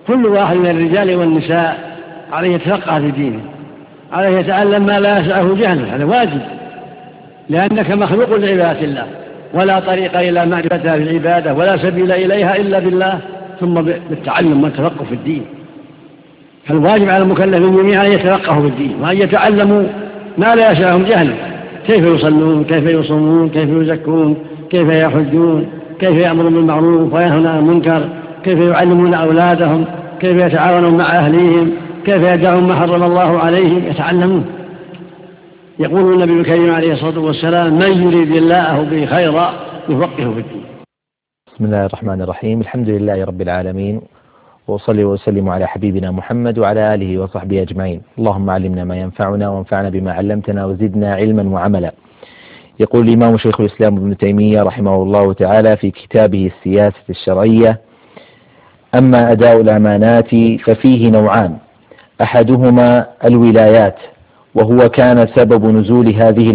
كل واحد من الرجال والنساء عليه يتفقه في دينه، عليه يتعلم ما لا يسعه جهله، هذا واجب، لأنك مخلوق لعبادة الله، ولا طريق إلى معرفتها في العبادة ولا سبيل إليها إلا بالله، ثم بالتعلم والتفقه في الدين. فالواجب على المكلفين جميعا أن يتفقهوا في الدين وأن يتعلموا ما لا يسعهم جهله، كيف يصلون، كيف يصومون، كيف يزكون، كيف يحجون، كيف يأمرون بالمعروف وينهون عن المنكر، كيف يعلمون أولادهم، كيف يتعاونون مع أهليهم، كيف يدعون ما حرم الله عليهم، يتعلمون. يقول النبي الكريم عليه الصلاة والسلام: من يريد الله به خيرا يفقهه في الدين. بسم الله الرحمن الرحيم. الحمد لله رب العالمين، وصلي وسلم على حبيبنا محمد وعلى آله وصحبه أجمعين. اللهم علمنا ما ينفعنا وانفعنا بما علمتنا وزدنا علما وعملا. يقول الإمام شيخ الإسلام ابن تيمية رحمه الله تعالى في كتابه السياسة الشرعية: أما أداء الأمانات ففيه نوعان، أحدهما الولايات، وهو كان سبب نزول هذه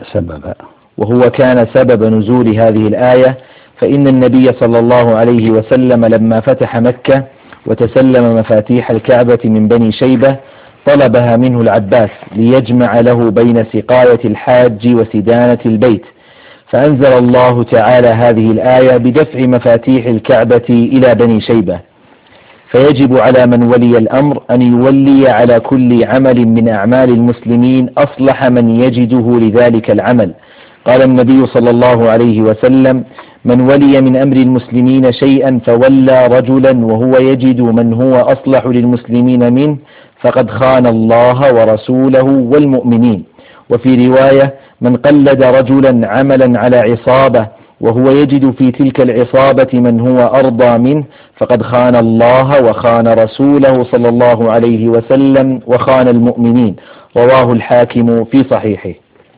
الآية، فإن النبي صلى الله عليه وسلم لما فتح مكة وتسلم مفاتيح الكعبة من بني شيبة طلبها منه العباس ليجمع له بين سقاية الحاج وسدانة البيت، فأنزل الله تعالى هذه الآية بدفع مفاتيح الكعبة إلى بني شيبة. فيجب على من ولي الأمر أن يولي على كل عمل من أعمال المسلمين أصلح من يجده لذلك العمل. قال النبي صلى الله عليه وسلم: من ولي من أمر المسلمين شيئا فولى رجلا وهو يجد من هو أصلح للمسلمين منه فقد خان الله ورسوله والمؤمنين. وفي رواية: من قلد رجلا عملا على عصابة وهو يجد في تلك العصابة من هو أرضى منه فقد خان الله وخان رسوله صلى الله عليه وسلم وخان المؤمنين. رواه الحاكم في صحيحه.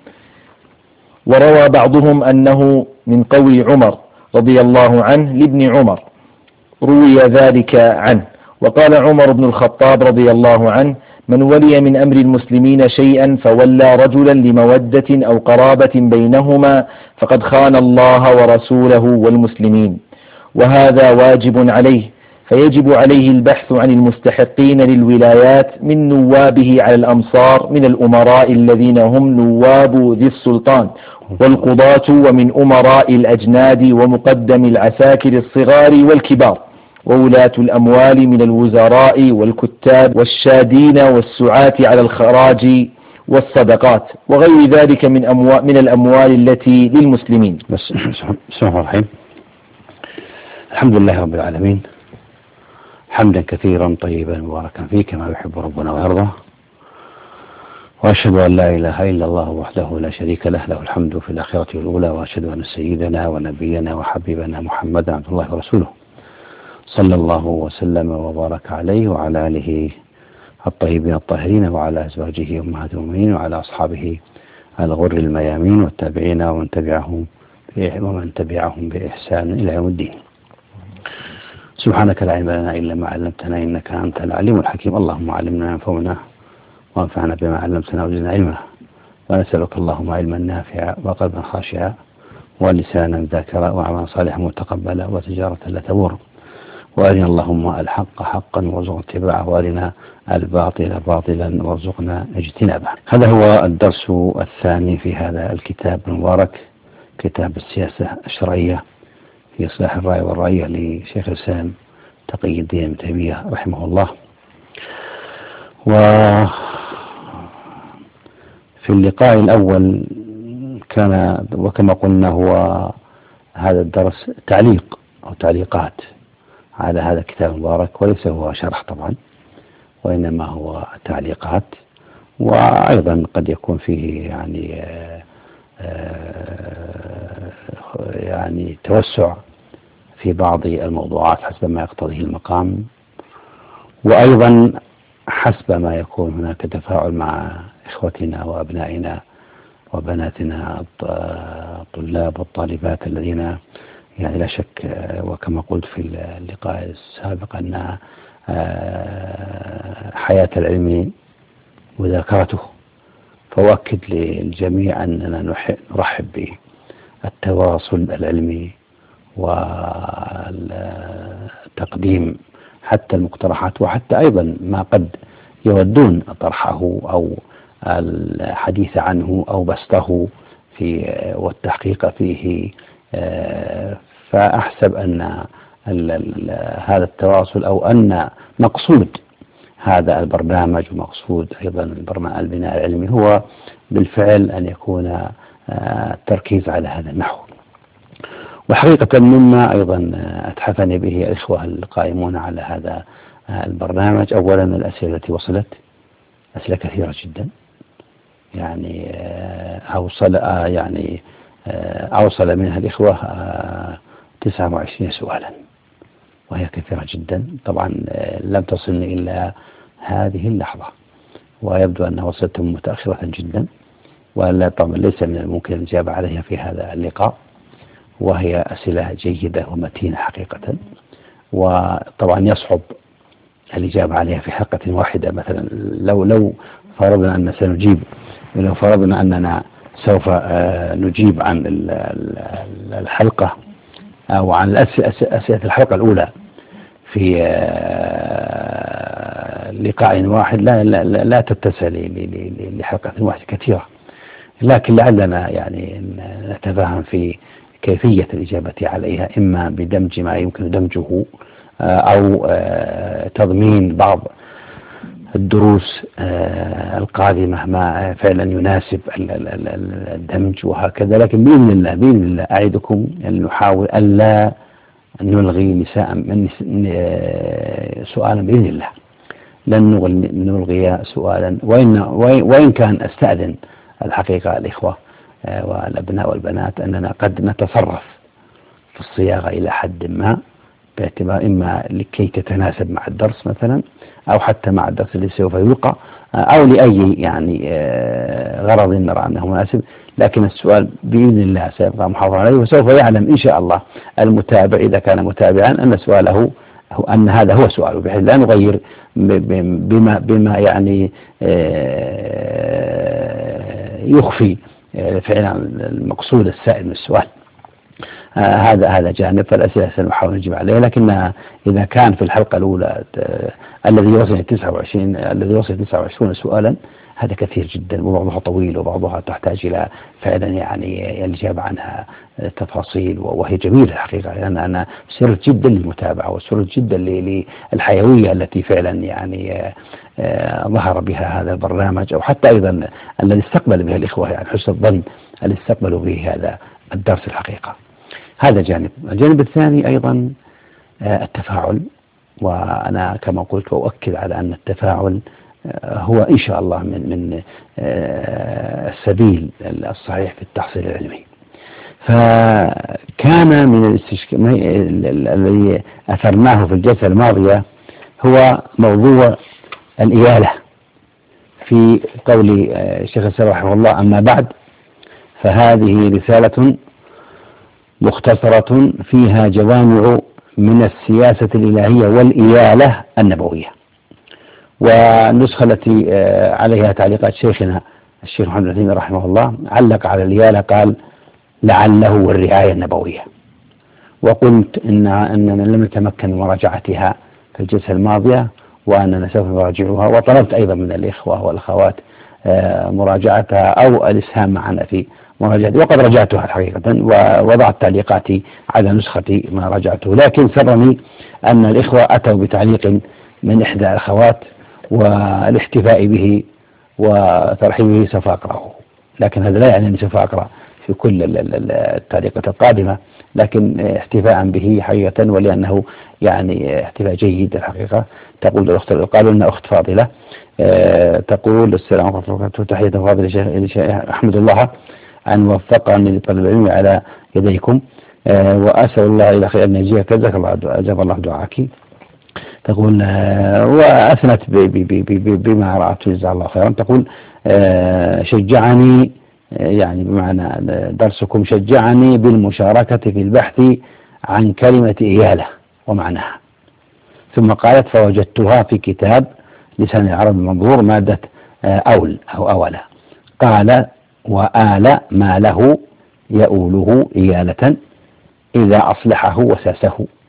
وروى بعضهم أنه من قول عمر رضي الله عنه لابن عمر، روي ذلك عنه. وقال عمر بن الخطاب رضي الله عنه: من ولي من أمر المسلمين شيئا فولى رجلا لمودة أو قرابة بينهما فقد خان الله ورسوله والمسلمين. وهذا واجب عليه، فيجب عليه البحث عن المستحقين للولايات من نوابه على الأمصار من الأمراء الذين هم نواب ذي السلطان والقضاة، ومن أمراء الأجناد ومقدم العساكر الصغار والكبار، وولاة الأموال من الوزراء والكتاب والشادين والسعاة على الخراج والصدقات وغير ذلك من الأموال التي للمسلمين. بسم الله الرحمن الرحيم. الحمد لله رب العالمين، حمدا كثيرا طيبا مباركا فيه كما يحب ربنا ويرضى، وأشهد أن لا إله إلا الله وحده لا شريك له، له الحمد في الآخرة والأولى، وأشهد أن سيدنا ونبينا وحبيبنا محمدا عبد الله ورسوله صلى الله وسلم وبارك عليه وعلى آله الطيبين الطاهرين وعلى أزواجه أمهات المؤمنين وعلى أصحابه الغر الميامين والتابعين ومن تبعهم بإحسان إلى يوم الدين. سبحانك لا علم لنا إلا ما علمتنا إنك أنت العليم الحكيم. اللهم علمنا ما ينفعنا وانفعنا بما علمتنا وزدنا علما، ونسألك اللهم علما نافعا وقلبا خاشعا ولسانا ذاكرا وعملا صالحا متقبلا وتجارة لا تبور، وأرنا اللهم الحق حقا وارزقنا اتباعه، وأرنا الباطل باطلا وارزقنا اجتنابه. هذا هو الدرس الثاني في هذا الكتاب المبارك، كتاب السياسة الشرعية في إصلاح الرأي والرعية لشيخ الإسلام تقي الدين ابن تيمية رحمه الله. وفي اللقاء الأول كان وكما قلنا هو هذا الدرس تعليق أو تعليقات على هذا الكتاب المبارك، وليس هو شرح طبعا، وإنما هو تعليقات، وأيضا قد يكون فيه يعني توسع في بعض الموضوعات حسب ما يقتضيه المقام، وأيضا حسب ما يكون هناك تفاعل مع إخوتنا وأبنائنا وبناتنا الطلاب والطالبات الذين يعني لا شك وكما قلت في اللقاء السابق أن حياة العلم مذاكرته، فأؤكد للجميع أننا نرحب بالتواصل العلمي وتقديم حتى المقترحات وحتى أيضا ما قد يودون طرحه أو الحديث عنه أو بسطه والتحقيق فيه. فأحسب أن هذا التواصل أو أن مقصود هذا البرنامج ومقصود أيضا البناء العلمي هو بالفعل أن يكون التركيز على هذا النحو. وحقيقة مما أيضا أتحفني به الإخوة القائمون على هذا البرنامج، أولا الأسئلة التي وصلت أسئلة كثيرة جدا، يعني أوصل منها الإخوة 29 سؤالا، وهي كثيرة جدا. طبعا لم تصلني إلا هذه اللحظة، ويبدو أنها وصلت متأخرة جدا، ولا طبعا ليس من الممكن الإجابة عليها في هذا اللقاء، وهي أسئلة جيدة ومتينة حقيقة، وطبعا يصعب الإجابة عليها في حلقة واحدة. مثلا لو فرضنا أن سنجيب، لو فرضنا أننا سوف نجيب عن الحلقة أو عن أسئلة الحلقة الأولى في لقاء واحد لا تتسع لحلقة واحدة كثيرة، لكن لعلنا يعني نتفاهم في كيفية الإجابة عليها، إما بدمج ما يمكن دمجه أو تضمين بعض الدروس القادمة ما فعلا يناسب الدمج وهكذا. لكن بإذن الله أعدكم أن نحاول ألا نلغي سؤالا بإذن الله، لن نلغي سؤالا، وإن كان أستأذن الحقيقة الإخوة والأبناء والبنات أننا قد نتصرف في الصياغة إلى حد ما، باعتبار إما لكي تتناسب مع الدرس مثلا، أو حتى مع الدرس الذي سوف يلقى، أو لأي يعني غرض نرى أنه مناسب. لكن السؤال بإذن الله سيبقى محافظ عليه، وسوف يعلم إن شاء الله المتابع إذا كان متابعا أن سؤاله أن هذا هو سؤاله، بحيث لا نغير بما يعني يخفي فعلا المقصود السائل من السؤال. هذا جانب، فالأسئلة سنحاول نجيب عليها، لكن إذا كان في الحلقة الأولى الذي وصل 29 سؤالا، هذا كثير جدا، وبعضها طويل وبعضها تحتاج إلى فعلا يعني الإجابة عنها تفاصيل، وهي جميلة الحقيقة، لأن أنا سرت جدا للمتابعة وسرت جدا للحيوية التي فعلا يعني ظهر بها هذا البرنامج، أو حتى أيضا الذي استقبل بها الإخوة، يعني حسن الظن الذي استقبلوا به هذا الدرس الحقيقة. هذا جانب. الجانب الثاني أيضا التفاعل، وأنا كما قلت وأؤكد على أن التفاعل هو إن شاء الله من السبيل الصحيح في التحصيل العلمي. فكان من الذي أثرناه في الجلسة الماضية هو موضوع الإيالة، في قول الشيخ السبع رحمه الله: أما بعد، فهذه رسالة مختصرة فيها جوامع من السياسة الإلهية والإيالة النبوية. والنسخة التي عليها تعليقات شيخنا الشيخ محمد بن عثيمين رحمه الله علق على الإيالة، قال: لعله والرعاية النبوية. وقلت أننا لم نتمكن من مراجعتها في الجلسة الماضية، وأننا سوف نراجعها، وطلبت أيضا من الإخوة والأخوات مراجعتها أو الإسهام معنا في مراجعتي، وقد رجعتها الحقيقة، ووضعت تعليقاتي على نسختي ما رجعته. لكن سرني أن الإخوة أتوا بتعليق من إحدى الأخوات، والاحتفاء به وترحيب به سوف أقرأه، لكن هذا لا يعني أني سوف أقرأ في كل التعليقات القادمة، لكن احتفاء به حقيقة، ولأنه يعني احتفاء جيد الحقيقة. تقول الأخت، قالوا لنا أخت فاضلة، تقول: السلام عليكم ورحمة الله، تحية فاضلة أحمد الله أن وفقني لطلب العلم على يديكم، وأسأل الله إلى خير أن يجزيك، جزاك الله، أجاب الله دعاك. تقول وأثنت بما رأت، جزاها الله خيرا. تقول: شجعني، يعني بمعنى درسكم شجعني بالمشاركة في البحث عن كلمة إيالة ومعناها. ثم قالت: فوجدتها في كتاب لسان العرب المنظور، مادة أول أو أولى. قال: وآل ما له يؤوله إيالة إذا أصلحه وساسه،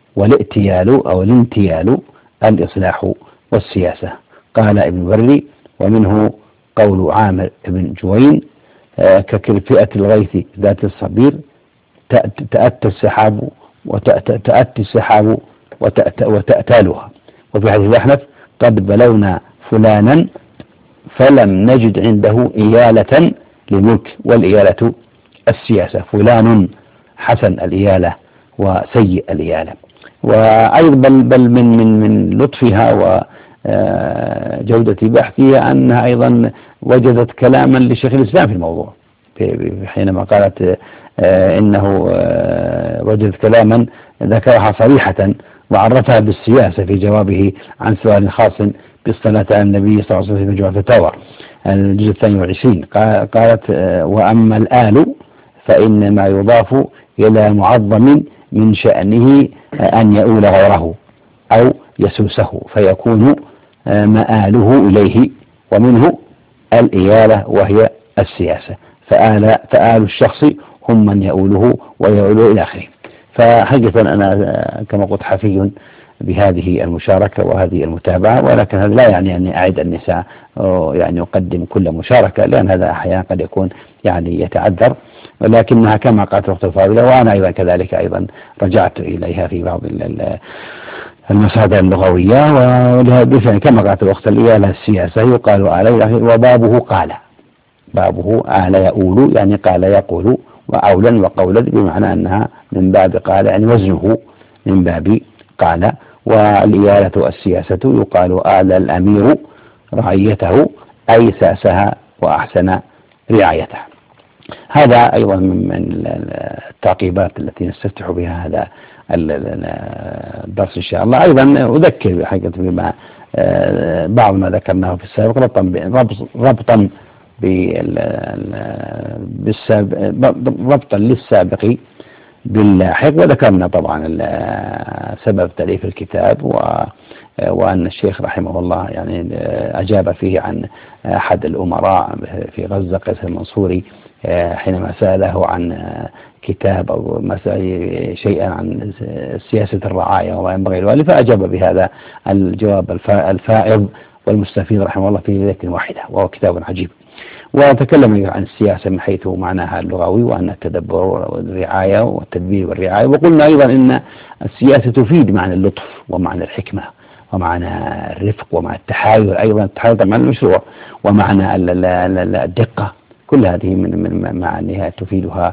والائتيال أو الانتيال الإصلاح والسياسة. قال ابن بري: ومنه قول عامر بن جوين: ككرفئة الغيث ذات الصبير تأتى السحاب وتأتي السحاب وتأتالها. وفي حديث الأحنف: قد بلونا فلانا فلم نجد عنده إيالة لملك. والإيالة السياسة. فلان حسن الإيالة وسيء الإيالة. وأيضا بل من لطفها وجودة بحثها أنها أيضا وجدت كلاما لشيخ الإسلام في الموضوع، حينما قالت إنه وجدت كلاما ذكرها صريحة وعرفها بالسياسة في جوابه عن سؤال خاص بالصلاة على النبي صلى الله عليه وسلم في مجموعة الفتاوى الجزء 22. قالت: وأما الآل فإنما يضاف إلى معظم من شأنه أن يؤول غيره أو يسوسه فيكون مآله إليه، ومنه الإيالة وهي السياسة. فآل الشخص هم من يؤوله ويؤوله إلى آخره. فحقيقة أنا كما قلت حفي بهذه المشاركة وهذه المتابعة، ولكن هذا لا يعني أني أعد النساء يعني أقدم كل مشاركة، لأن هذا أحيانا قد يكون يعني يتعذر، ولكنها كما قالت الأخت الفاضلة وأنا أيضا كذلك أيضا رجعت إليها في بعض المصادر اللغوية، ولهذا كما قالت الأخت الإيالة السياسة يقال عليه وبابه قال، بابه آل يؤول يعني قال يقول، وأولا وقولا بمعنى أنها من باب قال يعني وزنه من باب قال. والإيالة السياسة يقال آل الأمير رعيته أي ساسها وأحسن رعايته. هذا أيضا من التعقيبات التي نستفتح بها هذا الدرس إن شاء الله. أيضا أذكر حقيقة بما بعض ما ذكرناه في السابق ربطا للسابق باللاحق، وذكرنا طبعا سبب تأليف الكتاب وأن الشيخ رحمه الله يعني أجاب فيه عن أحد الأمراء في غزة قيس المنصوري حينما سأله عن كتاب أو شيئا عن سياسة الرعاية وما ينبغي الوالي، فأجاب بهذا الجواب الفائض والمستفيد رحمه الله في ليلة واحدة، وهو كتاب عجيب. وتكلم عن السياسة من حيث معناها اللغوي، وأن التدبر والرعاية والتدبير والرعاية. وقلنا أيضا أن السياسة تفيد معنى اللطف ومعنى الحكمة ومعنى الرفق ومعنى التحايل، أيضا التحايل معنى المشروع ومعنى الدقة. كل هذه من معانيها تفيدها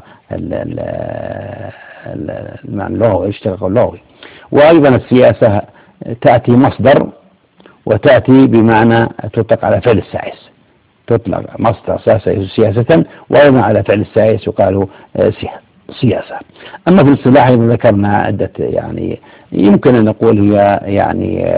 المعنى اللغوي، الاشتقاق اللغوي. وأيضا السياسة تأتي مصدر وتأتي بمعنى تطلق على فعل السائس، تطلق مصدر سياسة، وأيضا على فعل السائس يقال سياسة. أما في الاصطلاح ذكرنا عدة يعني يمكن أن نقول هي يعني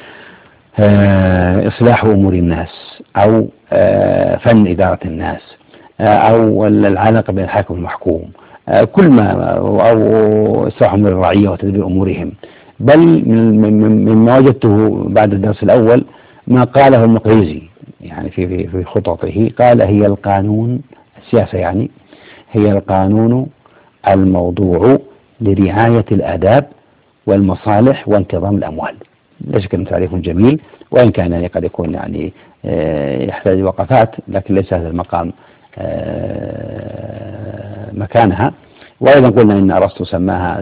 إصلاح أمور الناس أو فن إدارة الناس أو العلاقة بين الحاكم والمحكوم، كل ما أو إصلاح أمور الرعية وتدبير أمورهم. بل مما وجدته بعد الدرس الأول ما قاله المقريزي يعني في خططه، قال: هي القانون، السياسة يعني هي القانون الموضوع لرعاية الآداب والمصالح وانتظام الأموال. لا شك أنه تعريف جميل، وإن كان يعني قد يكون يعني يحتاج وقفات، لكن ليس هذا المقام مكانها. وأيضا قلنا إن أرسطو سماها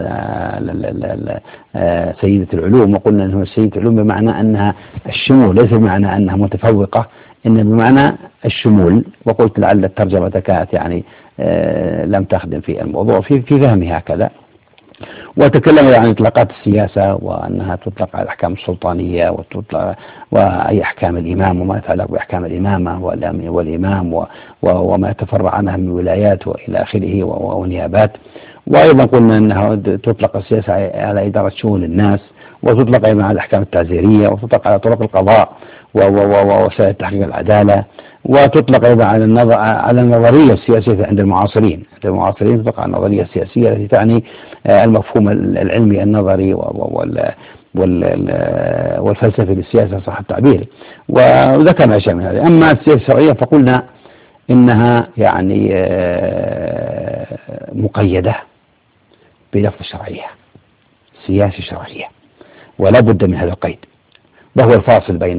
سيدة العلوم، وقلنا أنه سيدة العلوم بمعنى أنها الشمول، ليس بمعنى أنها متفوقة، إن بمعنى الشمول. وقلت لعل الترجمة كانت يعني لم تخدم في الموضوع في فهمها هكذا. وتكلم عن إطلاقات السياسة وأنها تطلق على الأحكام السلطانية وتطلق وأي أحكام الإمام وما يتعلق بأحكام الإمامة والإمام وما يتفرع عنها من ولايات وإلى آخره ونيابات. وأيضا قلنا أنها تطلق السياسة على إدارة شؤون الناس، وتطلق أيضا على الأحكام التعزيرية، وتطلق على طرق القضاء ووسائل تحقيق العدالة، وتطلق أيضا على النظرية السياسية عند المعاصرين. تطلق على النظرية السياسية التي تعني المفهوم العلمي النظري والفلسفي للسياسة صح التعبير. وذكرنا أشياء من هذه. أما السياسة الشرعية فقلنا إنها يعني مقيدة بلفظ الشرعية. السياسة الشرعية، ولا بد من هذا القيد، وهو الفاصل بين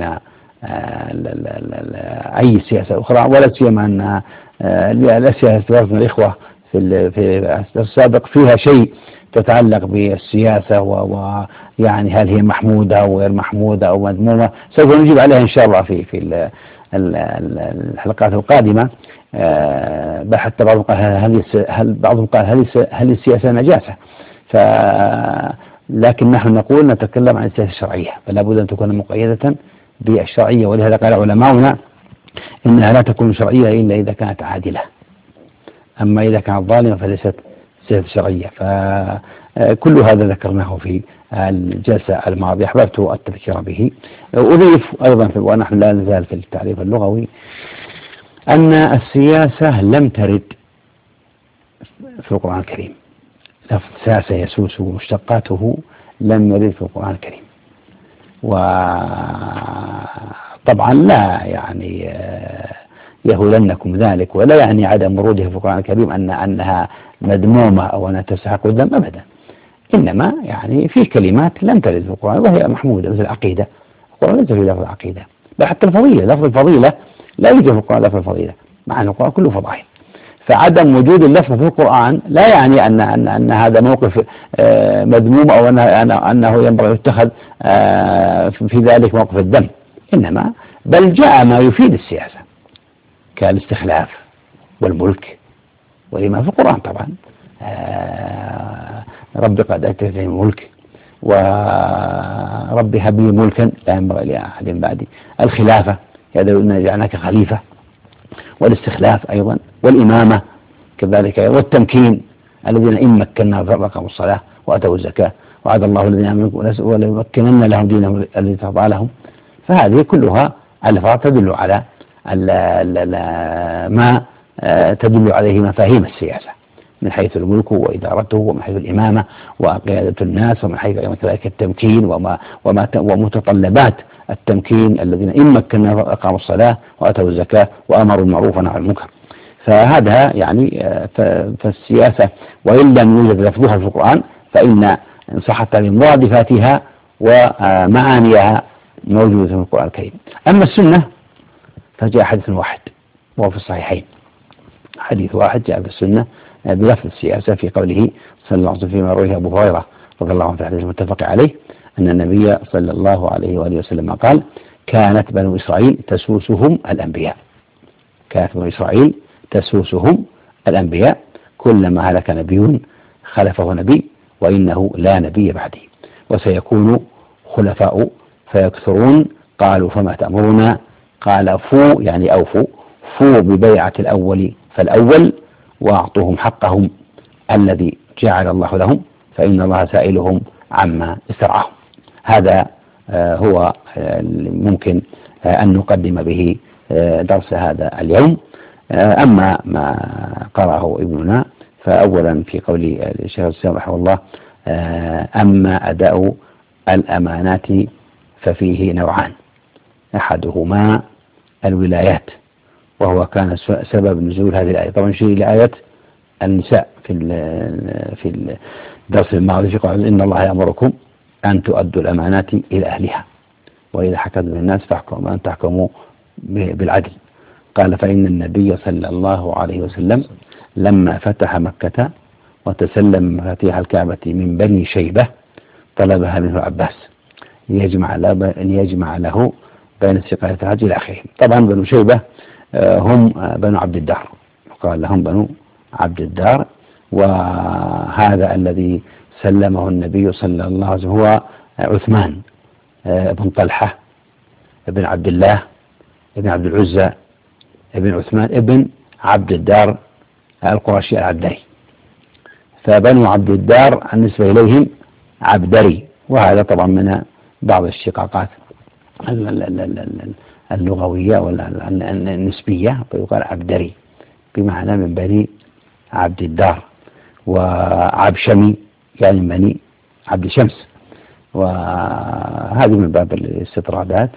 أي سياسة أخرى، ولا سيما أن الأسئلة من الإخوة في السابق فيها شيء تتعلق بالسياسة ويعني هل هي محمودة أو غير محمودة أو مذمومة، سوف نجيب عليها إن شاء الله في الحلقات القادمة. بل حتى بعضهم قال هل السياسة نجاسة؟ لكن نحن نقول نتكلم عن السياسة الشرعية، فلا بد أن تكون مقيدة بالشرعية، ولهذا قال علماؤنا إنها لا تكون شرعية إلا إذا كانت عادلة، أما إذا كانت ظالمة فليست سياسة شرعية. فكل هذا ذكرناه في الجلسة الماضية، أحببت التذكير به. أضيف أيضا ونحن لا نزال في التعريف اللغوي أن السياسة لم ترد في القرآن الكريم، لفظ ساسة يسوس ومشتقاته لم يرد في القرآن الكريم، وطبعا لا يعني يهولنكم ذلك، ولا يعني عدم ورودها في القرآن الكريم أنها مذمومة أو أنها تستحق الذم أبدا، إنما يعني في كلمات لم ترد في القرآن وهي محمودة، مثل العقيدة. القرآن ليس فيه لفظ العقيدة، بل حتى الفضيلة، لفظ الفضيلة لا يوجد في القرآن لفظ الفضيلة، مع أن القرآن كله فضائل. فعدم وجود اللفظ في القرآن لا يعني أن هذا موقف مذموم أو أنه ينبغي يتخذ في ذلك موقف الذم، إنما بل جاء ما يفيد السياسة كالاستخلاف والملك ولما في القرآن طبعا. رب قد آتيتني الملك ورب هب لي ملكا لا ينبغي لأحد بعدي، الخلافة هذا إنا جعلناك خليفة، والاستخلاف أيضا، والإمامة كذلك، والتمكين الذين إن مكنا فأقاموا الصلاة وأتوا الزكاة وعد الله الذين آمنوا وليمكنن لهم دينهم الذي ترضى لهم. فهذه كلها ألفاظ تدل على ما تدل عليه مفاهيم السياسة من حيث الملك وإدارته، ومن حيث الإمامة وقيادة الناس، ومن حيث كذلك التمكين ومتطلبات التمكين الذين إن مكنا فأقاموا الصلاة وأتوا الزكاة وأمروا بالمعروف ونهوا عن المنكر. فهذا يعني فالسياسة وإن لم يوجد لفظها في القرآن فإن إن صح التعبير مرادفاتها ومعانيها موجودة في القرآن الكريم. أما السنة فجاء حديث واحد وهو في الصحيحين، حديث واحد جاء في السنة بلفظ السياسة في قوله صلى الله عليه وسلم فيما رواه أبو هريرة رضي الله عنه في الحديث المتفق عليه أن النبي صلى الله عليه وآله وسلم قال: كانت بنو إسرائيل تسوسهم الأنبياء، كانت بنو إسرائيل تسوسهم الأنبياء، كلما هلك نبي خلفه نبي وإنه لا نبي بعدي، وسيكون خلفاء فيكثرون. قالوا: فما تأمرنا؟ قال: فو يعني أوفوا، فو ببيعة الأول فالأول، وأعطوهم حقهم الذي جعل الله لهم، فإن الله سائلهم عما استرعاهم. هذا هو ممكن أن نقدم به درس هذا اليوم. أما ما قرأه ابننا فأولا في قول الشيخ الإسلام رحمه الله: أما أداء الأمانات ففيه نوعان، أحدهما الولايات، وهو كان سبب نزول هذه الآية. طبعا شيء لآية النساء في الدرس الماضي في قول: إن الله يأمركم أن تؤدوا الأمانات إلى أهلها وإذا حكمتم بين الناس فاحكموا أن تحكموا بالعدل. قال: فإن النبي صلى الله عليه وسلم لما فتح مكة وتسلم مفاتيح الكعبة من بني شيبة طلبها منه العباس ليجمع له بين سقاية الحج إلى آخره. طبعا بنو شيبة هم بنو عبد الدار، قال لهم بنو عبد الدار، وهذا الذي سلمه النبي صلى الله عليه وسلم هو عثمان بن طلحة ابن عبد الله ابن عبد العزى ابن عثمان ابن عبد الدار القرشي العبدري. فبنو عبد الدار بالنسبة إليهم عبدري، وهذا طبعا من بعض الشقاقات اللغوية والنسبية، فيقال عبدري بمعنى من بني عبد الدار، وعبشمي يعني من بني عبد شمس، وهذه من باب الاستطرادات.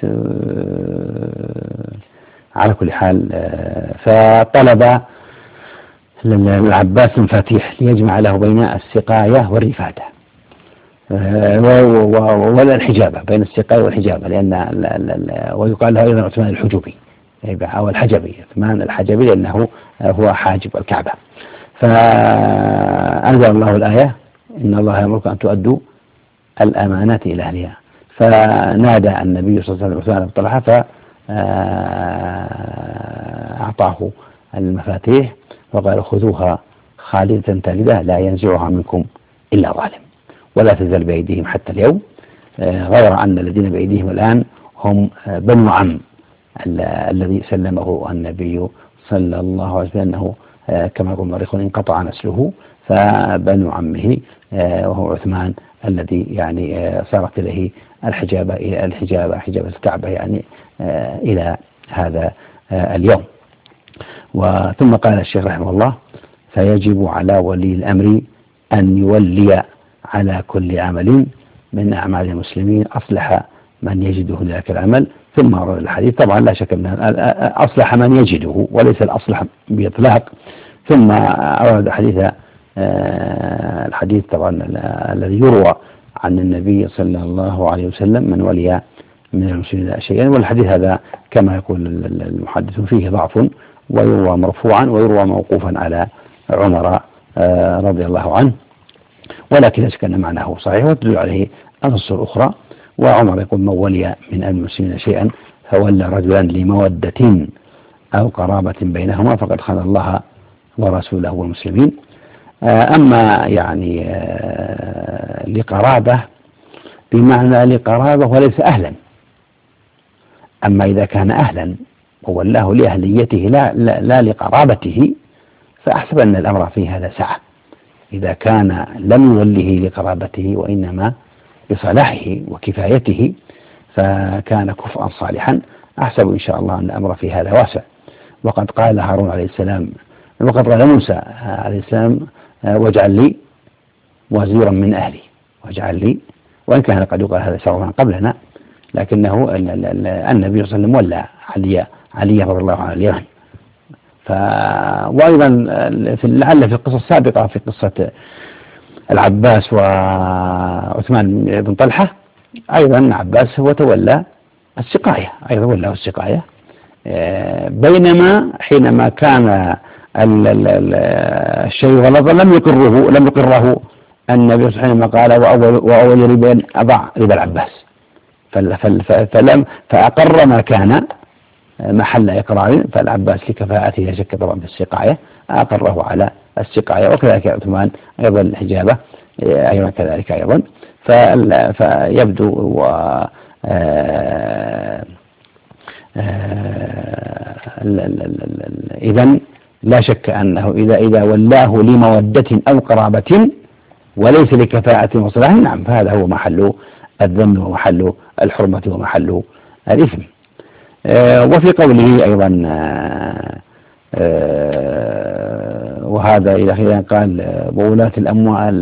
على كل حال فطلب العباس مفاتيح ليجمع له بين السقاية والرفادة، ولا الحجابة، بين السقاية والحجابة، لأن ويقال له أيضا عثمان الحجبي أو الحجبي، عثمان الحجبي لأنه هو حاجب الكعبة. فأنزل الله الآية إن الله يأمركم أن تؤدوا الأمانات إلى أهلها، فنادى النبي صلى الله عليه وسلم عثمان بن طلحة فأعطاه المفاتيح وقال خذوها خالدة تالدة لا ينزعها منكم إلا ظالم، ولا تزال بأيديهم حتى اليوم، غير أن الذين بأيديهم الآن هم بنو عم الذي سلمه النبي صلى الله عليه وسلم، أنه كما يقول المؤرخون انقطع نسله، فبنو عمه وهو عثمان الذي يعني صارت إليه حجابة الكعبة يعني إلى هذا اليوم. ثم قال الشيخ رحمه الله فيجب على ولي الأمر أن يولي على كل عمل من أعمال المسلمين أصلح من يجده ذلك العمل. ثم أورد الحديث، طبعا لا شك أن أصلح من يجده وليس الأصلح بإطلاق. ثم أورد الحديث طبعا الذي يروى عن النبي صلى الله عليه وسلم من ولي من المسلمين شيئا، والحديث هذا كما يقول المحدثون فيه ضعف، ويروى مرفوعا ويروى موقوفا على عمر رضي الله عنه، ولكن لا شك أن معناه صحيح وتدل عليه النصوص الأخرى. وعمر يقول من ولي من المسلمين شيئا فولى رجلا لمودة أو قرابة بينهما فقد خان الله ورسوله والمسلمين. أما يعني لقرابة بمعنى لقرابة وليس أهلا، أما إذا كان أهلا وولاه لأهليته لا لقرابته فأحسب أن الأمر في هذا سعة. إذا كان لم يوله لقرابته وإنما بصلاحه وكفايته فكان كفءا صالحا، أحسب إن شاء الله أن الأمر في هذا واسع. وقد قال هارون عليه السلام، وقد قال موسى عليه السلام واجعل لي وزيرا من أهلي، واجعل لي، وإن كان قد يقال هذا شرعا قبلنا، لكنه النبي صلى الله عليه وسلم ولى علي رضي الله عنه اليمن. وأيضا لعل في القصة السابقة في قصة العباس وعثمان بن طلحة أيضا العباس هو تولى السقاية، أيضا ولاه السقاية، بينما حينما كان الشيء غلظا لم يقره النبي حينما قال وأول ربا أضع ربا العباس، فأقر ما كان محل إقرار، فالعباس لكفاءته لا شك طبعا في السقاية أقره على السقاية، وكذلك عثمان أيضا الحجابة أيضا كذلك أيضا. فيبدو إذن لا شك أنه إذا ولاه لمودة أو قرابة وليس لكفاءة وصلاح، نعم فهذا هو محل الذم ومحل الحرمة ومحل الإثم. وفي قوله أيضا وهذا إلى خلال قال وولاة الأموال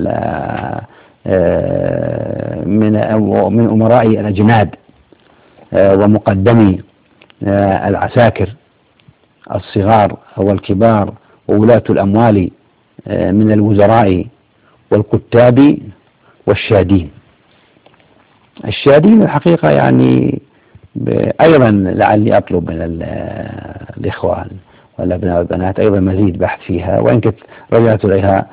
من أمراء الأجناد ومقدمي العساكر الصغار والكبار وولاة الأموال من الوزراء والكتاب والشادين. الشادين الحقيقة يعني أيضا لعلي أطلب من الإخوان والأبناء والبنات أيضا مزيد بحث فيها، وإن كنت رجعت إليها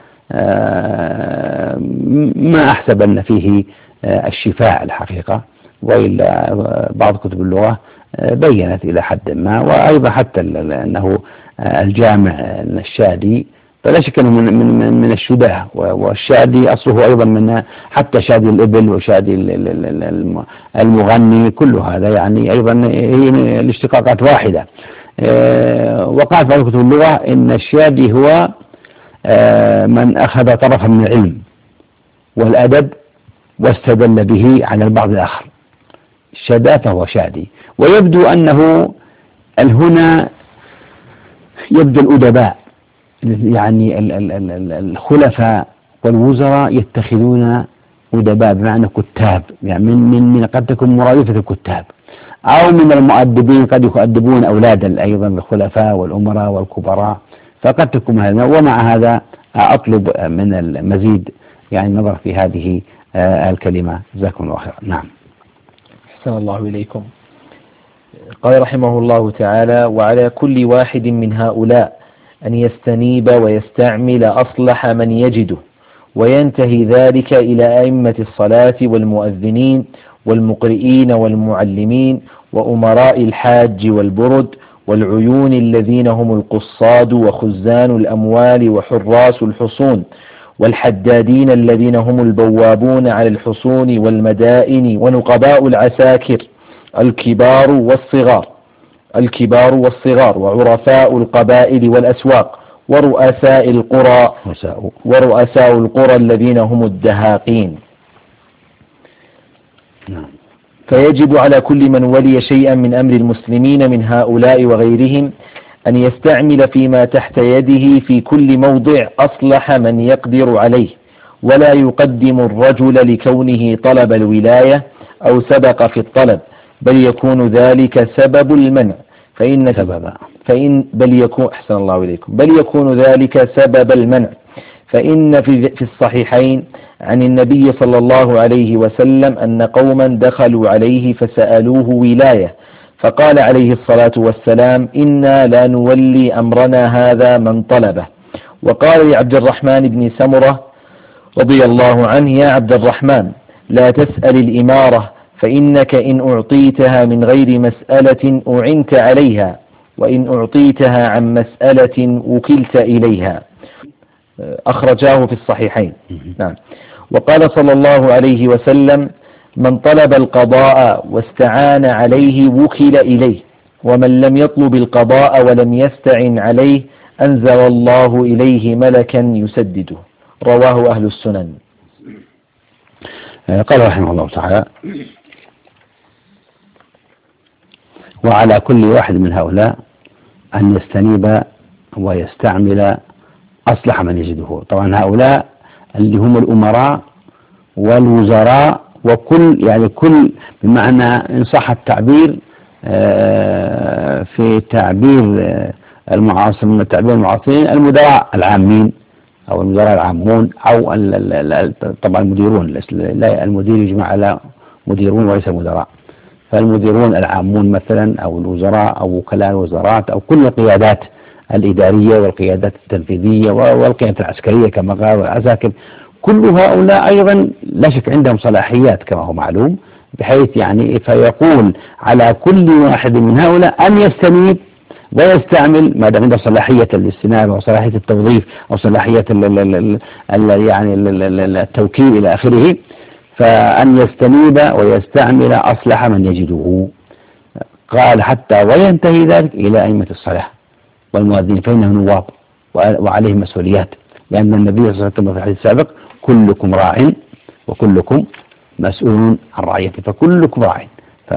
ما أحسب أن فيه الشفاء الحقيقة، وإلا بعض كتب اللغة بيّنت إلى حد ما، وأيضا حتى أنه الجامع الشادي فلا شك أنه من الشداه، والشادي أصله أيضا من حتى شادي الإبل وشادي المغني، كل هذا يعني أيضا هي الاشتقاقات واحدة. وقال في كتب اللغة إن الشادي هو من أخذ طرفا من العلم والأدب واستدل به على البعض الآخر، شدا فهو شادي. ويبدو أنه هنا يبدو الأدباء يعني الخلفاء والوزراء يتخذون أدباء بمعنى كتاب، يعني من قد تكون مرادفة الكتاب، أو من المؤدبين قد يؤدبون أولادا أيضا الخلفاء والأمراء والكبراء، فقد تكون هذا. ومع هذا أطلب من المزيد يعني النظر في هذه الكلمة. جزاكم الله خيرا. نعم. أحسن الله إليكم. قال رحمه الله تعالى: وعلى كل واحد من هؤلاء أن يستنيب ويستعمل أصلح من يجده، وينتهي ذلك إلى أئمة الصلاة والمؤذنين والمقرئين والمعلمين وأمراء الحاج والبرد والعيون الذين هم القصاد وخزان الأموال وحراس الحصون والحدادين الذين هم البوابون على الحصون والمدائن ونقباء العساكر الكبار والصغار وعرفاء القبائل والأسواق ورؤساء القرى الذين هم الدهاقين. فيجب على كل من ولي شيئا من أمر المسلمين من هؤلاء وغيرهم أن يستعمل فيما تحت يده في كل موضع أصلح من يقدر عليه، ولا يقدم الرجل لكونه طلب الولاية أو سبق في الطلب، بل يكون ذلك سبب المنع، بل يكون ذلك سبب المنع، فإن في الصحيحين عن النبي صلى الله عليه وسلم أن قوما دخلوا عليه فسألوه ولاية، فقال عليه الصلاة والسلام: إنا لا نولي أمرنا هذا من طلبه. وقال لعبد الرحمن بن سمرة رضي الله عنه: يا عبد الرحمن، لا تسأل الإمارة، فإنك إن أعطيتها من غير مسألة أعنت عليها، وإن أعطيتها عن مسألة وكلت إليها. أخرجاه في الصحيحين. نعم. وقال صلى الله عليه وسلم: من طلب القضاء واستعان عليه وكل إليه، ومن لم يطلب القضاء ولم يستعن عليه أنزل الله إليه ملكا يسدده. رواه أهل السنن. قال رحمه الله تعالى: وعلى كل واحد من هؤلاء أن يستنيب ويستعمل أصلح من يجده. طبعا هؤلاء اللي هم الأمراء والوزراء كل بمعنى إن صح التعبير في تعبير المعاصر من التعبير المعاصرين المدراء العامين أو المدراء العامون أو طبعا المديرون. المدير يجمع على مديرون وليس مدراء، فالمديرون العامون مثلا أو الوزراء أو وكلاء الوزارات أو كل القيادات الإدارية والقيادات التنفيذية والقيادات العسكرية كما قال والعساكر، كل هؤلاء أيضا لا شك عندهم صلاحيات كما هو معلوم، بحيث فيقول على كل واحد من هؤلاء أن يستنيب ويستعمل ما دام عنده صلاحية الاستنابة وصلاحية التوظيف أو صلاحية التوكيل إلى آخره، فأن يستنيب ويستعمل أصلح من يجده. قال حتى وينتهي ذلك إلى أئمة الصلاة والمؤذنين، فإنهم نواب وعليهم مسؤوليات، لأن النبي صلى الله عليه وسلم في الحديث السابق: كلكم راع وكلكم مسؤول عن رعيته، فكلكم راع.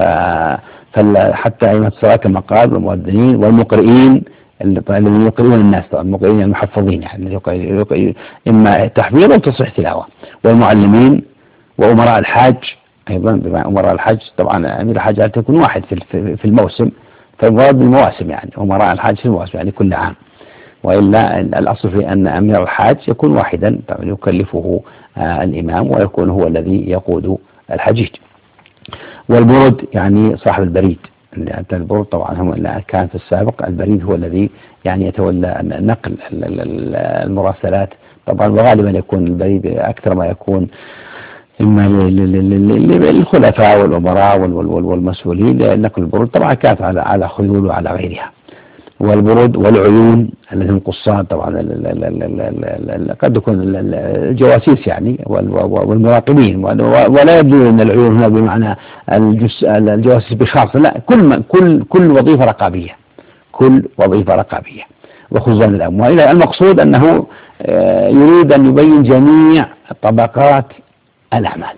حتى أئمة الصلاة كما قال والمؤذنين والمقرئين الذين يقرئون الناس، طبعا المقرئين المحفظين إما تحفيظ أو تصحيح تلاوة، والمعلمين وأمراء الحاج أيضا. بما أمراء الحج طبعا أمير الحاج تكون واحد في الموسم، فالمراد بالمواسم أمراء الحج في المواسم كل عام، وإلا الأصل في أن أمير الحاج يكون واحدا طبعا يكلفه الإمام ويكون هو الذي يقود الحجيج. والبرد صاحب البريد، لأن البرد طبعا هم كان في السابق البريد هو الذي يتولى نقل المراسلات طبعا، وغالبا يكون البريد أكثر ما يكون إما للخلفاء والأمراء والمسؤولين، نقل البرود طبعا كانت على خيول وعلى غيرها. والبرود والعيون الذين قصاد طبعا قد يكون الجواسيس والمراقبين، ولا يبدو أن العيون هنا بمعنى الجواسيس بخاصة، لا، كل وظيفة رقابية، كل وظيفة رقابية وخزان الأموال. المقصود أنه يريد أن يبين جميع طبقات الأعمال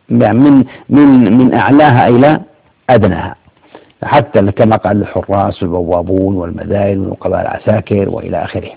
من أعلاها إلى أدناها، حتى كما قال الحراس والبوابون والمدائن ونقباء العساكر وإلى آخره.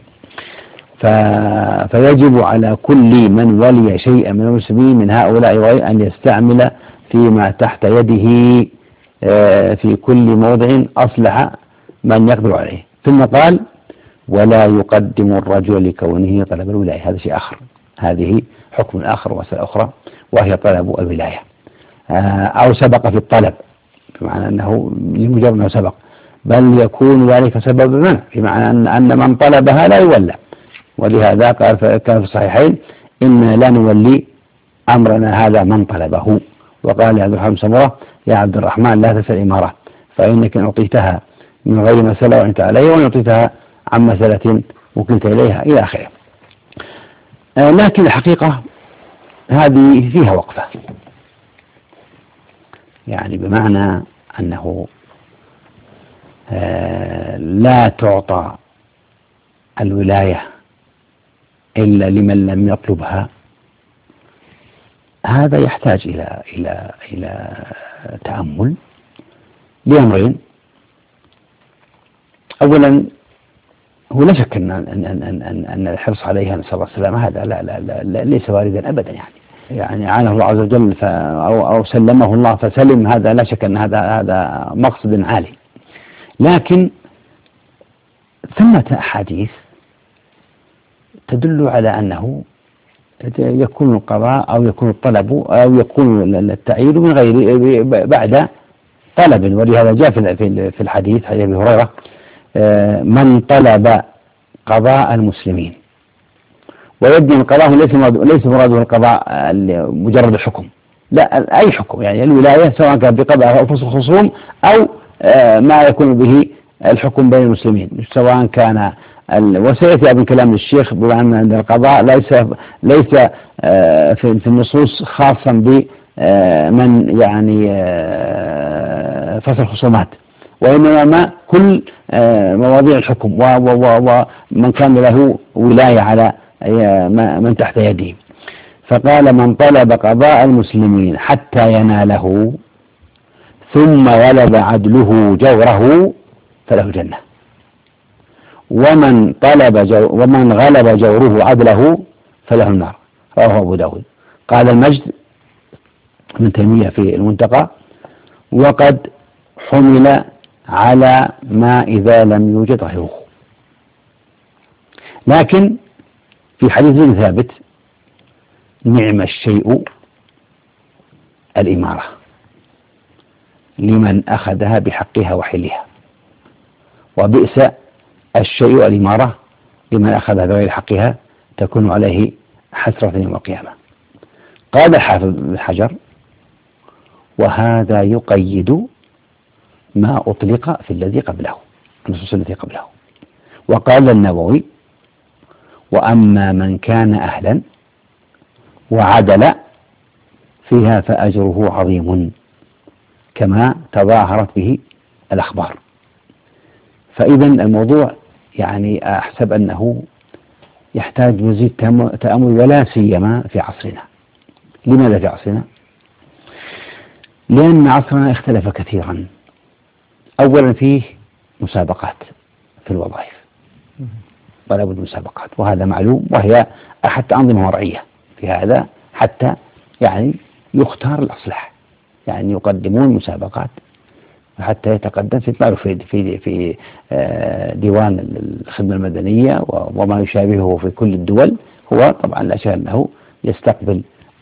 فيجب على كل من ولي شيئا من المسلمين من هؤلاء أن يستعمل فيما تحت يده في كل موضع أصلح من يقدر عليه. ثم قال: ولا يقدم الرجل لكونه طلب الولاية. هذا شيء آخر، هذه حكم آخر ومسألة أخرى، وهي طلب الولاية، أو سبق في الطلب بمعنى أنه لمجرد أنه سبق، بل يكون ذلك سبب منع، بمعنى أن من طلبها لا يولى. ولهذا قال كان في الصحيحين إن لا نولي أمرنا هذا من طلبه. وقال عبد الرحمن سمرة يا عبد الرحمن لا تسأل إمارة، فإنك إن أعطيتها من غير مسألة وأنت عليه، وإن أعطيتها عن مسألة وكلت إليها إلى آخره. لكن الحقيقة هذه فيها وقفة، يعني بمعنى أنه لا تعطى الولاية إلا لمن لم يطلبها. هذا يحتاج إلى تأمل لأمرين. أولا، هو لا شك أن الحرص عليها نسأل الله السلامة هذا لا ليس واردا أبدا، يعني عانه الله عز وجل أو سلمه الله فسلم، هذا لا شك أن هذا مقصد عالي. لكن ثمة أحاديث تدل على أنه يكون القضاء أو يكون الطلب أو يكون التعيين من غير بعد طلب. ولهذا جاء في الحديث حديث أبي هريرة من طلب قضاء المسلمين، ويبدو القضاء ليس مراده القضاء مجرد الحكم، لا أي حكم، يعني الولاية سواء كان بقضاء أو فصل خصوم أو ما يكون به الحكم بين المسلمين، سواء كان وسيأتي من كلام الشيخ بأن عند القضاء ليس في النصوص خاصا بمن يعني فصل خصومات، وإنما كل مواضيع الحكم ومن كان له ولاية على من تحت يده. فقال من طلب قضاء المسلمين حتى يناله ثم غلب عدله جوره فله الجنة، ومن غلب جوره عدله فله النار. رواه أبو داود. قال المجد ابن تيمية في المنتقى وقد حمل على ما إذا لم يوجد غيره. لكن في حديث ثابت نعم الشيء الإمارة لمن أخذها بحقها وحلها، وبئس الشيء الإمارة لمن أخذها بغير حقها تكون عليه حسرة يوم القيامة. قال الحافظ بن حجر وهذا يقيد ما أطلق في الذي قبله، النصوص التي قبله. وقال النووي وأما من كان أهلا وعدل فيها فأجره عظيم كما تظاهرت به الأخبار. فإذا الموضوع يعني أحسب أنه يحتاج مزيد تأمل، ولا سيما في عصرنا. لماذا في عصرنا؟ لأن عصرنا اختلف كثيرا. أولا فيه مسابقات في الوظائف، ولا بد مسابقات، وهذا معلوم، وهي حتى أنظمة مرعية في هذا، حتى يعني يختار الأصلح، يعني يقدمون مسابقات حتى يتقدم في ديوان الخدمة المدنية وما يشابهه في كل الدول. هو طبعا لا شك أنه يستقبل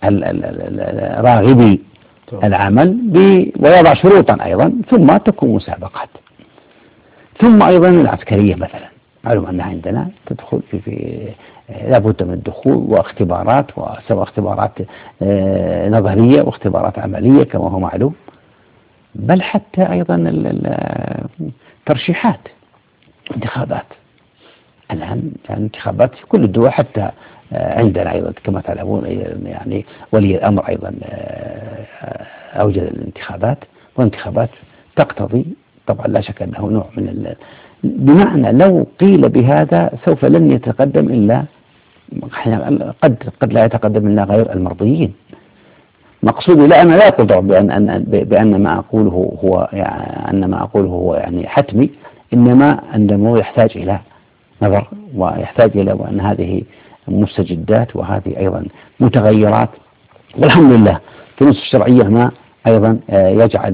راغبي العمل ويضع شروطا أيضا، ثم تكون مسابقات. ثم أيضا العسكرية مثلا معلوم أنها عندنا تدخل في لابد من الدخول واختبارات، وسواء اختبارات نظرية واختبارات عملية كما هو معلوم، بل حتى أيضا ترشيحات انتخابات. الآن انتخابات في كل الدول، حتى عندنا أيضا كما تعلمون يعني ولي الأمر أيضا أوجد الانتخابات، والانتخابات تقتضي طبعا لا شك أنه نوع من بمعنى لو قيل بهذا سوف لن يتقدم إلا قد لا يتقدم إلا غير المرضيين. مقصودي لا، أنا لا أقول بأن ما أقوله هو يعني حتمي، إنما أنه يحتاج إلى نظر، ويحتاج إلى أن هذه مستجدات وهذه أيضا متغيرات. والحمد لله في النصوص الشرعية ما أيضا يجعل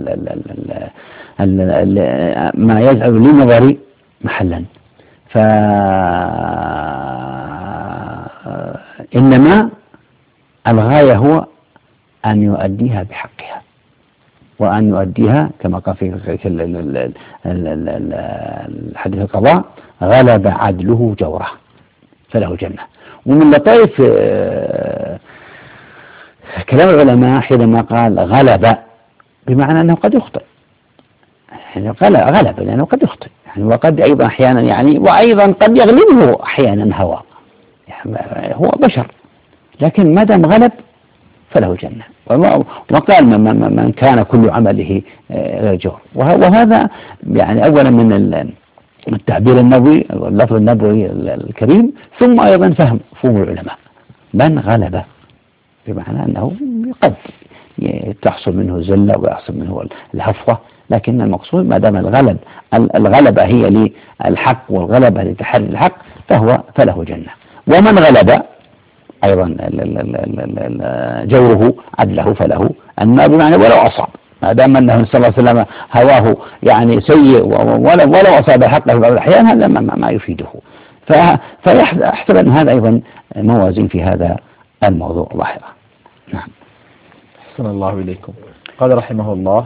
ما يجعل للنظر محلا. فإنما الغاية هو أن يؤديها بحقها، وأن يؤديها كما قال في الحديث القضاء: غلب عدله جوره فله جنة. ومن لطائف كلام العلماء حينما قال غلب بمعنى أنه قد يخطئ، يعني غلب لأنه قد يخطئ يعني، وقد أيضا أحيانا يعني، وأيضا قد يغلبه أحيانا هوى، يعني هو بشر، لكن ما دام غلب فله جنة. وقال من كان كل عمله غير جور. وهذا يعني أولا من التعبير النبوي واللفظ النبوي الكريم، ثم أيضا فهم العلماء من غلب بمعنى أنه قد تحصل منه زلة ويحصل منه الهفوة، لكن المقصود ما دام الغلبة هي للحق والغلبة لتحري الحق فله جنة. ومن غلب أيضا جوره عدله فله النار، بمعنى ولو أصاب، ما دام أنه صلى الله عليه وسلم هواه يعني سيء ولو أصاب حقه في بعض الأحيان، هذا ما يفيده. فيحسب أن هذا أيضا موازين في هذا الموضوع ظاهرة. نعم. أحسن الله إليكم. قال رحمه الله: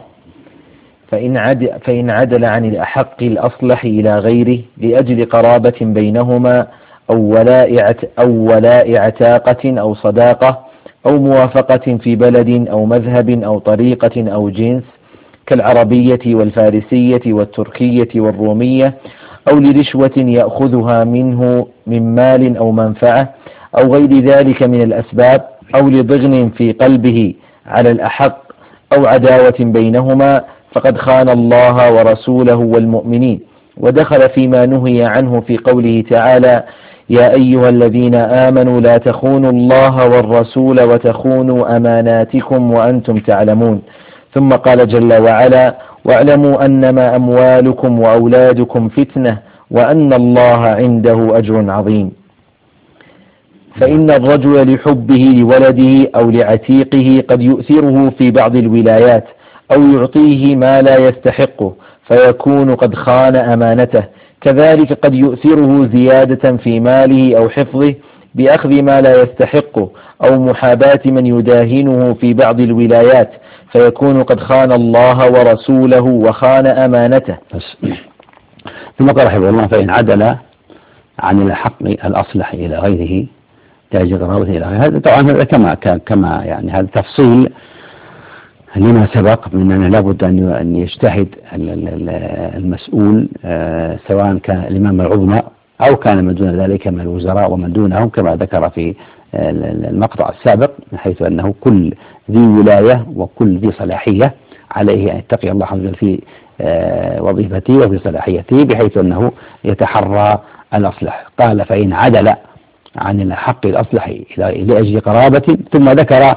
فإن عدل عن الأحق الأصلح إلى غيره لأجل قرابة بينهما أو ولاء عتاقة أو صداقة أو موافقة في بلد أو مذهب أو طريقة أو جنس كالعربية والفارسية والتركية والرومية، أو لرشوة يأخذها منه من مال أو منفعة أو غير ذلك من الأسباب، أو لضغن في قلبه على الأحق أو عداوة بينهما، فقد خان الله ورسوله والمؤمنين، ودخل فيما نهي عنه في قوله تعالى: يا أيها الذين آمنوا لا تخونوا الله والرسول وتخونوا أماناتكم وأنتم تعلمون. ثم قال جل وعلا: واعلموا أنما أموالكم وأولادكم فتنة وأن الله عنده أجر عظيم. فإن الرجل لحبه لولده أو لعتيقه قد يؤثره في بعض الولايات أو يعطيه ما لا يستحقه فيكون قد خان أمانته، كذلك قد يؤثره زيادة في ماله أو حفظه بأخذ ما لا يستحقه أو محاباة من يداهنه في بعض الولايات فيكون قد خان الله ورسوله وخان أمانته. ثم قال رحمه الله: فإن عدل عن الحق الأصلح إلى غيره تأجر قرابة إلى غيره. هذا طبعا كما يعني هذا تفصيل لما سبق من أن لابد أن يجتهد المسؤول، سواء كان الإمام العظمى أو كان من دون ذلك من الوزراء ومن دونهم، كما ذكر في المقطع السابق، من حيث أنه كل ذي ولاية وكل ذي صلاحية عليه أن يتقي الله عز وجل في وظيفته وفي صلاحيته، بحيث أنه يتحرى الأصلح. قال: فإن عدل عن الحق الأصلح لأجل قرابة، ثم ذكر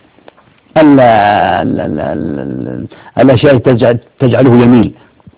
الأشياء تجعله يميل،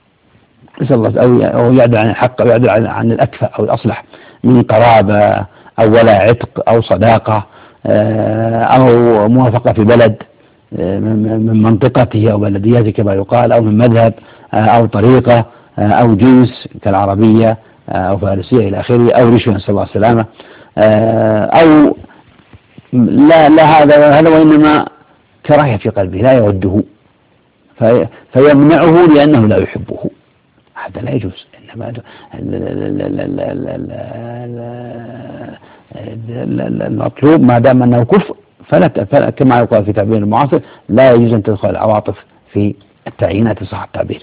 أو يعدل عن الحق أو يعدل عن الأكفأ أو الأصلح من قرابة أو ولا عتق أو صداقة أو موافقة في بلد من منطقته أو بلدياته كما يقال، أو من مذهب أو طريقة أو جنس كالعربية أو فارسية إلى آخره، أو رشوة نسأل الله السلامة، أو لا هذا وإنما كراهية في قلبه لا يوده فيمنعه لأنه لا يحبه، هذا لا يجوز. إنما المطلوب ما دام أنه كفر فلا كما يقال في تعبير المعاصر لا يجوز أن تدخل العواطف في التعيينات صح التعبير.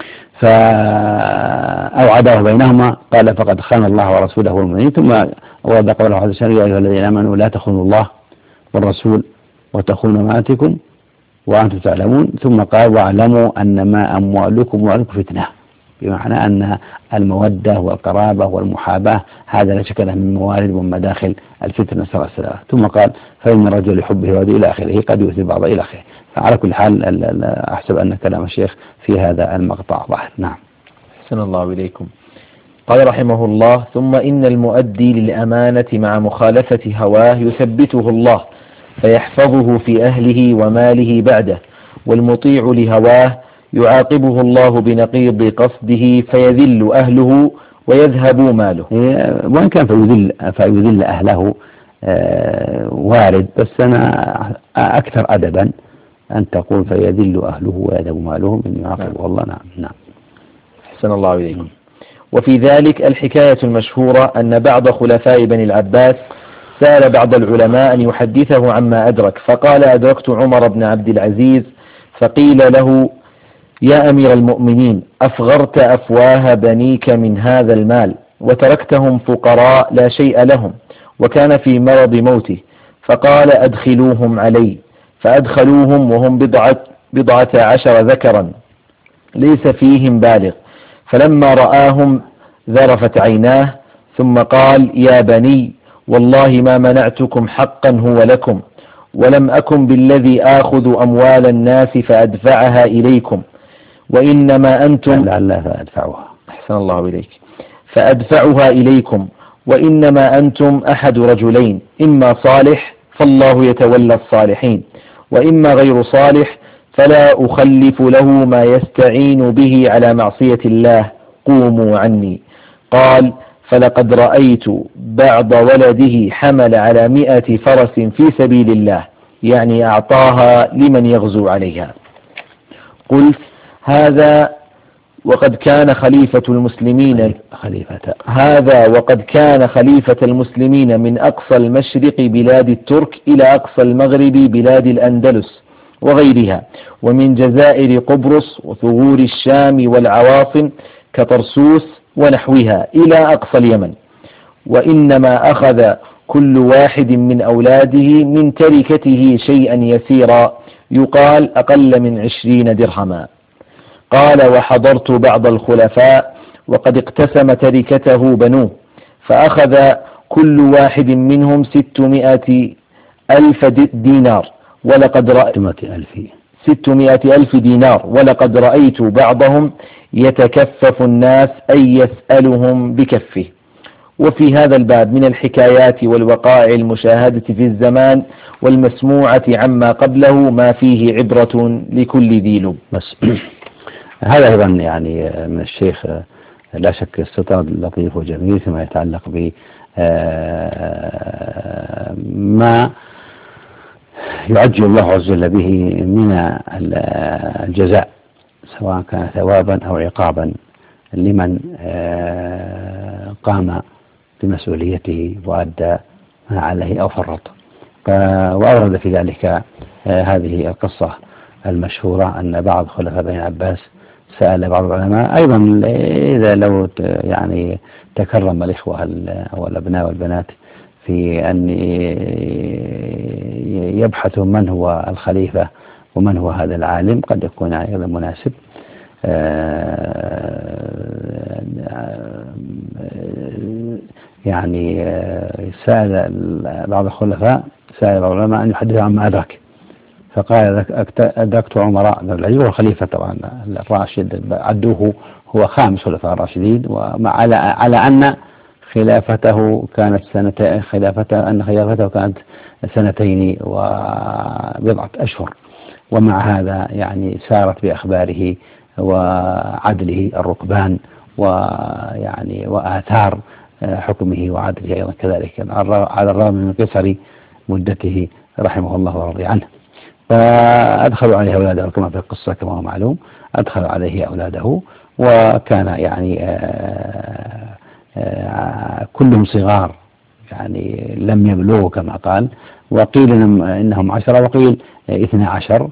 أو عداوة بينهما، قال: فقد خان الله ورسوله والمؤمنين. ثم ورد قوله عز وجل: يا أيها الذين آمنوا لا تخونوا الله والرسول وتخونوا أماناتكم وأنتم تعلمون. ثم قال: واعلموا أنما أموالكم وأولادكم فتنة، بمعنى أن المودة والقرابة والمحاباة هذا لا شك له من موارد ومداخل الفتنة نسأل الله السلامة. ثم قال: فإن الرجل يحبه ويده إلى آخره، قد يؤذي بعضه إلى آخره. فعلى كل حال أحسب أن كلام الشيخ في هذا المقطع ظاهر. نعم. أحسن الله إليكم. قال رحمه الله: ثم إن المؤدي للأمانة مع مخالفة هواه يثبته الله فيحفظه في أهله وماله بعده، والمطيع لهواه يعاقبه الله بنقيض قصده فيذل أهله ويذهب ماله. وإن كان فيذل أهله وارد، بس أنا أكثر أدبا أن تقول فيذل أهله ويذهب ماله من يعاقبه الله. نعم. أحسن الله إليكم. وفي ذلك الحكاية المشهورة أن بعض خلفاء بني العباس سأل بعض العلماء أن يحدثه عما أدرك، فقال: أدركت عمر بن عبد العزيز، فقيل له: يا أمير المؤمنين، أفغرت أفواه بنيك من هذا المال وتركتهم فقراء لا شيء لهم، وكان في مرض موته، فقال: أدخلوهم علي، فأدخلوهم وهم بضعة عشر ذكرا ليس فيهم بالغ، فلما رآهم ذرفت عيناه، ثم قال: يا بني، والله ما منعتكم حقا هو لكم، ولم أكن بالذي آخذ أموال الناس فأدفعها إليكم، وإنما أنتم فأدفعها. أحسن الله إليك. فأدفعها إليكم، وإنما أنتم أحد رجلين، إما صالح فالله يتولى الصالحين، وإما غير صالح فلا أخلف له ما يستعين به على معصية الله، قوموا عني. قال: فلقد رأيت بعض ولده حمل على 100 فرس في سبيل الله، يعني أعطاها لمن يغزو عليها. قلت: هذا وقد كان خليفة المسلمين من أقصى المشرق بلاد الترك إلى أقصى المغرب بلاد الأندلس وغيرها، ومن جزائر قبرص وثغور الشام والعواصم كطرسوس ونحوها إلى أقصى اليمن، وإنما أخذ كل واحد من أولاده من تركته شيئا يسيرا يقال أقل من 20 درهما. قال: وحضرت بعض الخلفاء وقد اقتسم تركته بنوه، فأخذ كل واحد منهم 600,000 دينار، ولقد رأيت 600,000 دينار، ولقد رأيت بعضهم يتكفف الناس أي يسألهم بكفه. وفي هذا الباب من الحكايات والوقائع المشاهدة في الزمان والمسموعة عما قبله ما فيه عبرة لكل ذي لب. بس هذا أيضا يعني من الشيخ لا شك استطراد لطيف وجميل فيما يتعلق ب ما يعجل الله عز وجل به من الجزاء، سواء كان ثوابا أو عقابا لمن قام بمسؤوليته وأدى ما عليه أو فرط. وأورد في ذلك هذه القصة المشهورة أن بعض خلفاء بني العباس سأل بعض العلماء أيضا، إذا لو يعني تكرم الإخوة أو الأبناء والبنات في أن يبحثوا من هو الخليفة ومن هو هذا العالم، قد يكون أيضا مناسب. يعني سأل بعض الخلفاء، سأل بعض العلماء أن يحدثوا عما أدرك، فقال: أدركت عمر بن العزيز، وهو خليفة طبعا الراشد، عدوه هو خامس خلفاء الراشدين، على أن خلافته كانت كانت 2 وبضعة أشهر، ومع هذا يعني سارت بأخباره وعدله الركبان، ويعني وآثار حكمه وعدله أيضا كذلك، على الرغم من قصر مدته رحمه الله ورضي عنه. فأدخلوا عليه أولاده كما في القصة كما هو معلوم، أدخلوا عليه أولاده، وكان يعني كلهم صغار، يعني لم يبلغوا كما قال، وقيل إنهم 10 وقيل 12.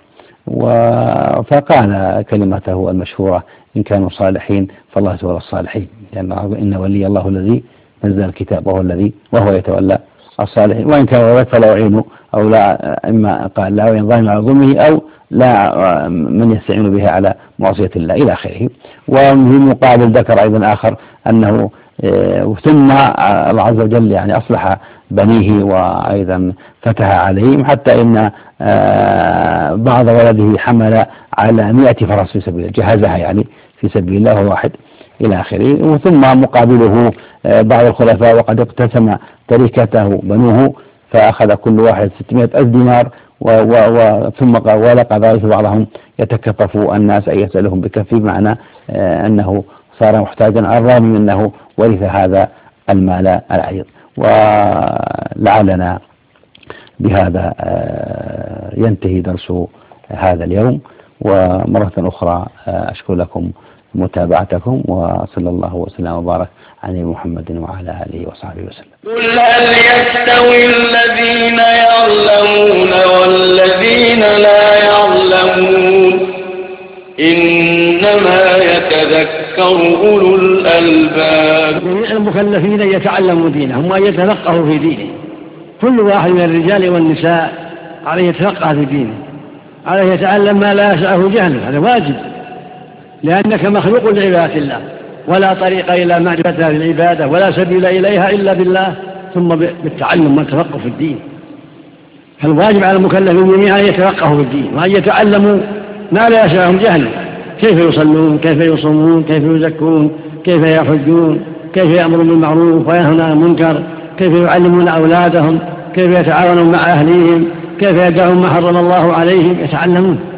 فقال كلمته المشهورة: إن كانوا صالحين فالله يتولى الصالحين، لأن إن ولي الله الذي نزل الكتاب وهو يتولى الصالحين، وإن كان غيرك فلا أعينه، أو لا، إما قال لا أعين ظالم على ظلمه، أو لا من يستعين بها على معصية الله إلى آخره. وفي المقابل ذكر أيضا آخر أنه ثم الله عز وجل يعني أصلح بنيه وأيضا فتح عليهم، حتى إن بعض ولده حمل على 100 فرس في سبيل الله، جهزها يعني في سبيل الله، وهو واحد إلى آخره. وثم مقابله بعض الخلفاء وقد اقتسم تركته بنوه، فأخذ كل واحد 600,000 دينار، ثم قال: ولقد رأيت بعضهم يتكفف الناس أن يسألهم بكفه، بمعنى أنه صار محتاجا على الرغم من أنه ورث هذا المال العريض. ولعلنا بهذا ينتهي درس هذا اليوم. ومرة أخرى أشكر لكم متابعتكم، وصلى الله وسلم وبارك على محمد وعلى آله وصحبه وسلم. قل هل يستوي الذين يعلمون والذين لا يعلمون إنما يتذكر أولو الألباب. المكلفين يتعلموا دينهم وأن يتفقهوا في دينه. كل واحد من الرجال والنساء عليه يتفقه في دينه، عليه يتعلم ما لا يسعه جهله، هذا واجب، لأنك مخلوق لعبادة الله، ولا طريق إلى معرفتها بالعبادة ولا سبيل إليها إلا بالله، ثم بالتعلم والتفقه في الدين. فالواجب على المكلفين جميعا أن يتفقهوا في الدين وأن يتعلموا ما لا يسعهم جهله، كيف يصلون، كيف يصومون، كيف يزكون، كيف يحجون، كيف يأمرون بالمعروف وينهون عن المنكر، كيف يعلمون أولادهم، كيف يتعاونون مع أهليهم، كيف يدعون ما حرم الله عليهم، يتعلمون.